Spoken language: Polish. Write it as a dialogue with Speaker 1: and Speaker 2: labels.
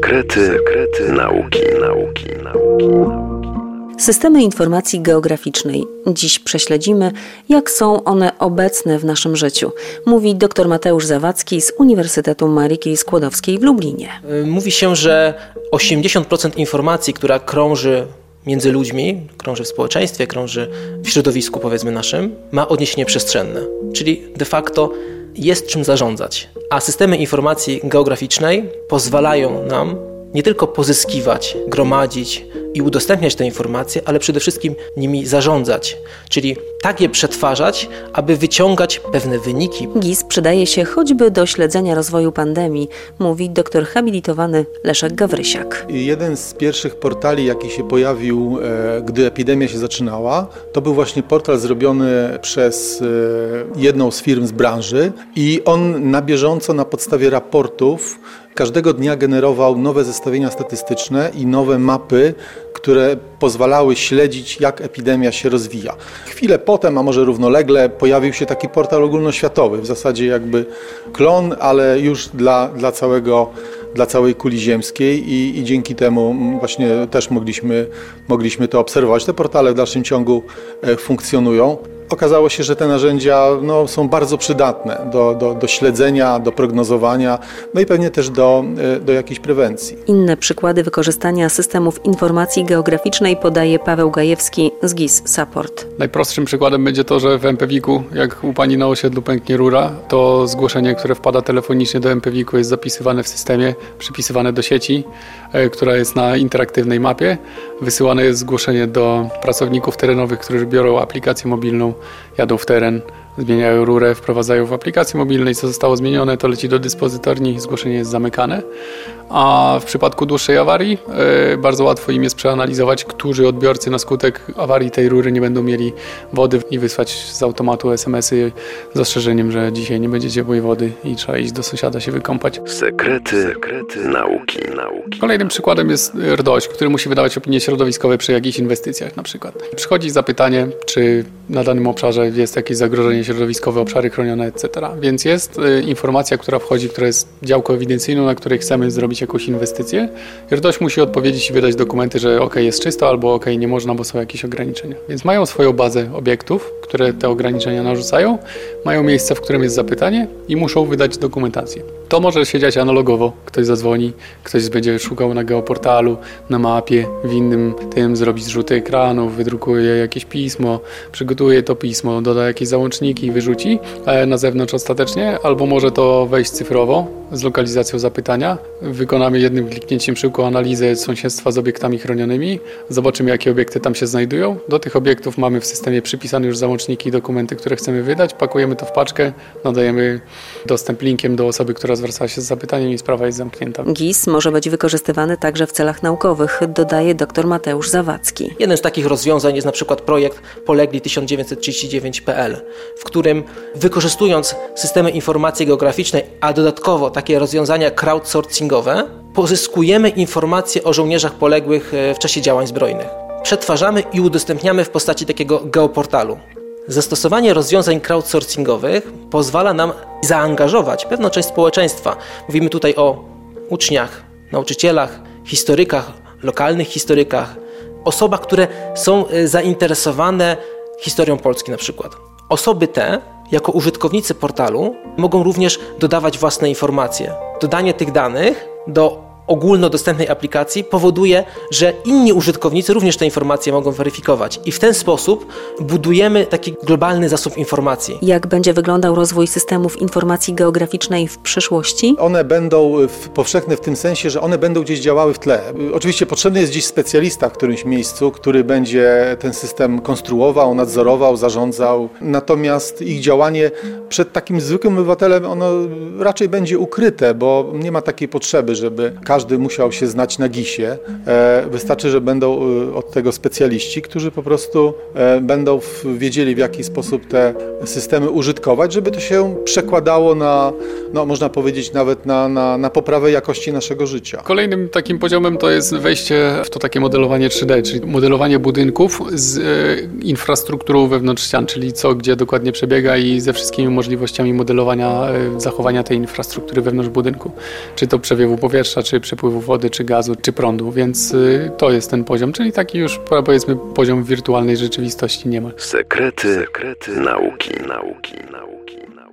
Speaker 1: Sekrety nauki.
Speaker 2: Systemy informacji geograficznej. Dziś prześledzimy, jak są one obecne w naszym życiu, mówi dr Mateusz Zawadzki z Uniwersytetu Marii Curie-Skłodowskiej w Lublinie.
Speaker 3: Mówi się, że 80% informacji, która krąży między ludźmi, krąży w społeczeństwie, krąży w środowisku, powiedzmy naszym, ma odniesienie przestrzenne, czyli de facto jest czym zarządzać. A systemy informacji geograficznej pozwalają nam nie tylko pozyskiwać, gromadzić i udostępniać te informacje, ale przede wszystkim nimi zarządzać, czyli tak je przetwarzać, aby wyciągać pewne wyniki.
Speaker 2: GIS przydaje się choćby do śledzenia rozwoju pandemii, mówi doktor habilitowany Leszek Gawrysiak.
Speaker 4: Jeden z pierwszych portali, jaki się pojawił, gdy epidemia się zaczynała, to był właśnie portal zrobiony przez jedną z firm z branży i on na bieżąco na podstawie raportów każdego dnia generował nowe zestawienia statystyczne i nowe mapy, które pozwalały śledzić, jak epidemia się rozwija. Chwilę potem, a może równolegle, pojawił się taki portal ogólnoświatowy, w zasadzie jakby klon, ale już dla całej kuli ziemskiej i dzięki temu właśnie też mogliśmy to obserwować. Te portale w dalszym ciągu funkcjonują. Okazało się, że te narzędzia są bardzo przydatne do śledzenia, do prognozowania, no i pewnie też do jakiejś prewencji.
Speaker 2: Inne przykłady wykorzystania systemów informacji geograficznej podaje Paweł Gajewski z GIS Support.
Speaker 5: Najprostszym przykładem będzie to, że w MPWiK-u, jak u pani na osiedlu pęknie rura, to zgłoszenie, które wpada telefonicznie do MPWiK-u jest zapisywane w systemie, przypisywane do sieci, która jest na interaktywnej mapie. Wysyłane jest zgłoszenie do pracowników terenowych, którzy biorą aplikację mobilną, jadą w teren, zmieniają rurę, wprowadzają w aplikacji mobilnej, co zostało zmienione, to leci do dyspozytorni, zgłoszenie jest zamykane. A w przypadku dłuższej awarii bardzo łatwo im jest przeanalizować, którzy odbiorcy na skutek awarii tej rury nie będą mieli wody i wysłać z automatu SMS-y z ostrzeżeniem, że dzisiaj nie będzie ciepłej wody i trzeba iść do sąsiada się wykąpać.
Speaker 1: Sekrety nauki.
Speaker 5: Kolejnym przykładem jest RDOŚ, który musi wydawać opinie środowiskowe przy jakichś inwestycjach na przykład. Przychodzi zapytanie, czy na danym obszarze jest jakieś zagrożenie środowiskowe, obszary chronione, etc. Więc jest informacja, która wchodzi, która jest działką ewidencyjną, na której chcemy zrobić jakąś inwestycję. RDOŚ musi odpowiedzieć i wydać dokumenty, że OK, jest czysto, albo OK, nie można, bo są jakieś ograniczenia. Więc mają swoją bazę obiektów, które te ograniczenia narzucają, mają miejsce, w którym jest zapytanie i muszą wydać dokumentację. To może się dziać analogowo. Ktoś zadzwoni, ktoś będzie szukał na geoportalu, na mapie, w innym tym zrobi zrzuty ekranów, wydrukuje jakieś pismo, przygotuje to pismo, doda jakieś załączniki i wyrzuci na zewnątrz ostatecznie, albo może to wejść cyfrowo z lokalizacją zapytania. Wykonamy jednym kliknięciem szybką analizę sąsiedztwa z obiektami chronionymi, zobaczymy, jakie obiekty tam się znajdują. Do tych obiektów mamy w systemie przypisane już załączniki i dokumenty, które chcemy wydać, pakujemy to w paczkę, nadajemy dostęp linkiem do osoby, która zwracała się z zapytaniem i sprawa jest zamknięta.
Speaker 2: GIS może być wykorzystywany także w celach naukowych, dodaje dr Mateusz Zawadzki.
Speaker 3: Jeden z takich rozwiązań jest na przykład projekt Polegli 1939.pl, w którym wykorzystując systemy informacji geograficznej, a dodatkowo takie rozwiązania crowdsourcingowe, pozyskujemy informacje o żołnierzach poległych w czasie działań zbrojnych. Przetwarzamy i udostępniamy w postaci takiego geoportalu. Zastosowanie rozwiązań crowdsourcingowych pozwala nam zaangażować pewną część społeczeństwa. Mówimy tutaj o uczniach, nauczycielach, historykach, lokalnych historykach, osobach, które są zainteresowane historią Polski na przykład. Osoby te, jako użytkownicy portalu, mogą również dodawać własne informacje. Dodanie tych danych do ogólnodostępnej aplikacji powoduje, że inni użytkownicy również te informacje mogą weryfikować i w ten sposób budujemy taki globalny zasób informacji.
Speaker 2: Jak będzie wyglądał rozwój systemów informacji geograficznej w przyszłości?
Speaker 4: One będą powszechne w tym sensie, że one będą gdzieś działały w tle. Oczywiście potrzebny jest dziś specjalista w którymś miejscu, który będzie ten system konstruował, nadzorował, zarządzał. Natomiast ich działanie przed takim zwykłym obywatelem ono raczej będzie ukryte, bo nie ma takiej potrzeby, żeby każdy musiał się znać na GIS-ie. Wystarczy, że będą od tego specjaliści, którzy po prostu będą wiedzieli, w jaki sposób te systemy użytkować, żeby to się przekładało na, można powiedzieć, nawet na poprawę jakości naszego życia.
Speaker 5: Kolejnym takim poziomem to jest wejście w to takie modelowanie 3D, czyli modelowanie budynków z infrastrukturą wewnątrz ścian, czyli co, gdzie dokładnie przebiega i ze wszystkimi możliwościami modelowania zachowania tej infrastruktury wewnątrz budynku. Czy to przewiewu powietrza, czy temperatury przepływu wody, czy gazu, czy prądu, więc to jest ten poziom, czyli taki już powiedzmy poziom wirtualnej rzeczywistości nie ma.
Speaker 1: Sekrety nauki.